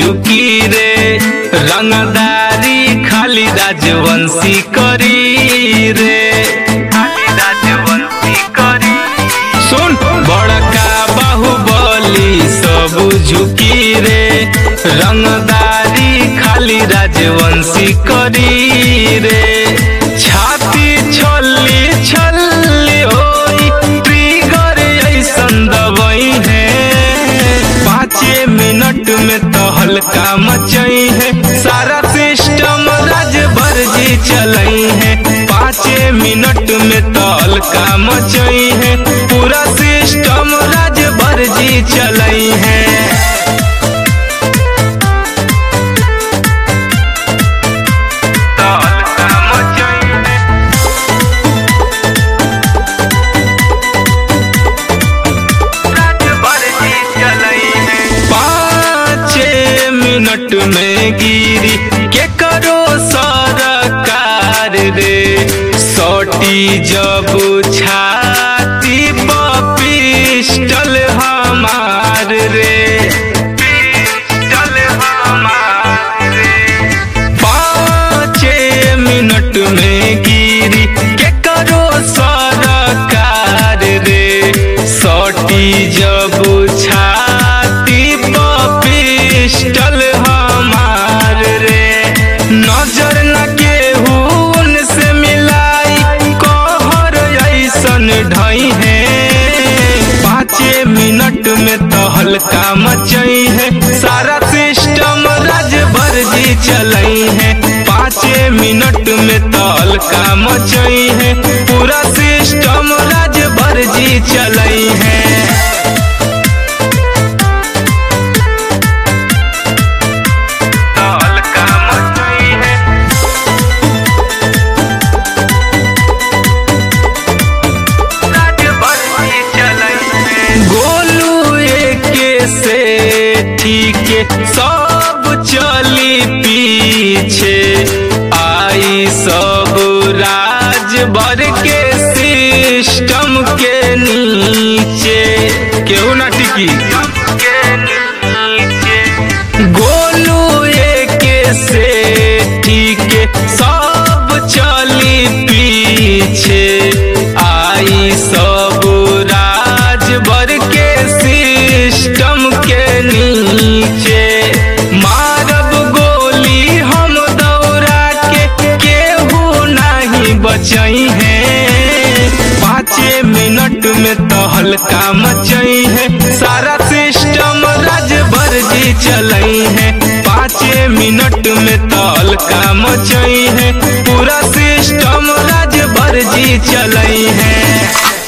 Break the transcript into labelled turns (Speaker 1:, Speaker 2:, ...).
Speaker 1: झुकी रे रंगदारी खाली राजवंशी करी रे खाली राजवंशी करी। सुन बड़का बाहुबली सब झुकी रे रंगदारी खाली राजवंशी करी रे। छाती छल्ली छल्ली होई ट्रिगर ऐसन दवाई है 5 मिनट में तो हल्का मचई है सारा सिस्टम राजभर जी चलई है 5 मिनट में तो हल्का मचई है पूरा सिस्टम राजभर जी चलई है। मिनट में गिरी के करो सरकार रे सोटी जब छाती पिस्टल हमार रे पिस्टल हमार रे। 5 मिनट में गिरी के करो सरकार रे सोटी जब छाती पिस्टल हमार रे। नजर न केहू उनसे मिलाई कहर ऐसन ढई है 5 मिनट में तो हल्का मचई है सारा सिस्टम राजभर जी चलई है 5 मिनट में तो हल्का मचई है पूरा सिस्टम राजभर जी चलई है। ठीक सब चली पीछे आई सब राजभर के सिस्टम के नीचे केहू ना टिकी गोलू एके से ठीक सब चली पीछे आई सब राजभर के सिस्टम के नीचे मारब गोली हम दौड़ा के केहू नहीं बचई है 5 मिनट में तो हल्का मचई है सारा सिस्टम राजभर जी चलई है 5 मिनट में तो हल्का मचई है पूरा सिस्टम राजभर जी चलई है।